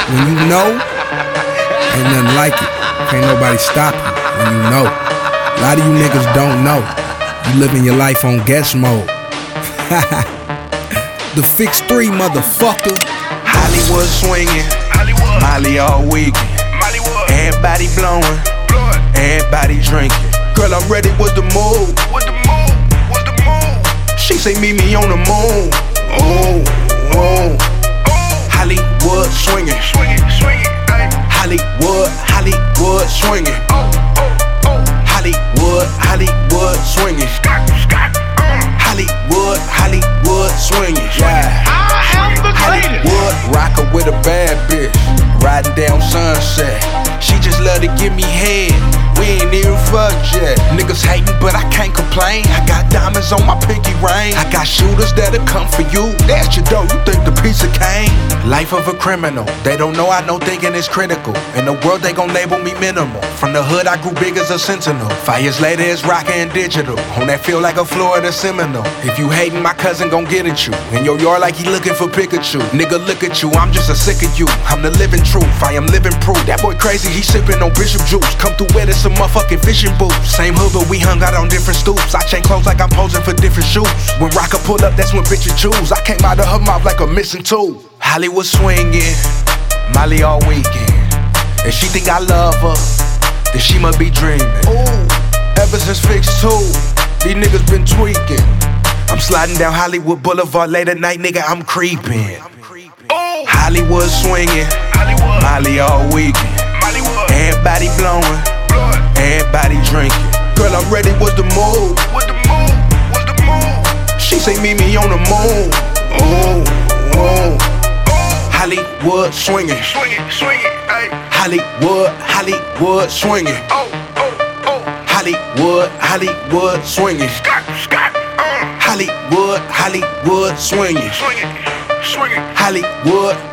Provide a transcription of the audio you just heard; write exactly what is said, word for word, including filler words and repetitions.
When you know, ain't nothing like it. Can't nobody stop you when you know. A lot of you niggas don't know. You living your life on guess mode. The Fix three, motherfucker. Hollywood swinging, Molly all weekend. Everybody blowing, everybody drinking. Girl, I'm ready, what's the move? She say meet me on the moon. Oh, oh. Hollywood swinging, Hollywood, Hollywood swinging. Hollywood, Hollywood swinging. Hollywood, Hollywood swinging. Yeah. Hollywood rocker with a bad bitch, riding down Sunset. She just love to give me head. We ain't even fucked yet. Niggas hating, but I can't complain. I got diamonds on my pinky ring. I got shooters that'll come for you. That's your dough, you think the piece of cane. Life of a criminal. They don't know I know thinking is critical. In the world they gon' label me minimal. From the hood I grew big as a sentinel. Five years later it's rockin' and digital. On that feel like a Florida Seminole. If you hating, my cousin gon' get at you. In your yard like he looking for Pikachu. Nigga look at you, I'm just a sick of you. I'm the living truth, I am living proof. That boy crazy, he sippin' on Bishop juice. Come through wet as some motherfucking fishing boots. Same hood but we hung out on different stoops. I change clothes like I'm posing for different shoots. When Rocker pull up, that's when bitches choose. I came out of her mouth like a missing tooth. Hollywood swinging, Molly all weekend. If she think I love her, then she must be dreaming. Ooh, ever since Fix two, these niggas been tweaking. I'm sliding down Hollywood Boulevard late at night, nigga, I'm creeping. Hollywood swinging, Molly all weekend. Everybody blowing, everybody drinking. Girl, I'm ready, what's the move? She say meet me on the moon. Ooh, ooh. Hollywood swinging, Hollywood, Hollywood swinging. Hollywood, Hollywood swinging. Hollywood, Hollywood swinging. Hollywood.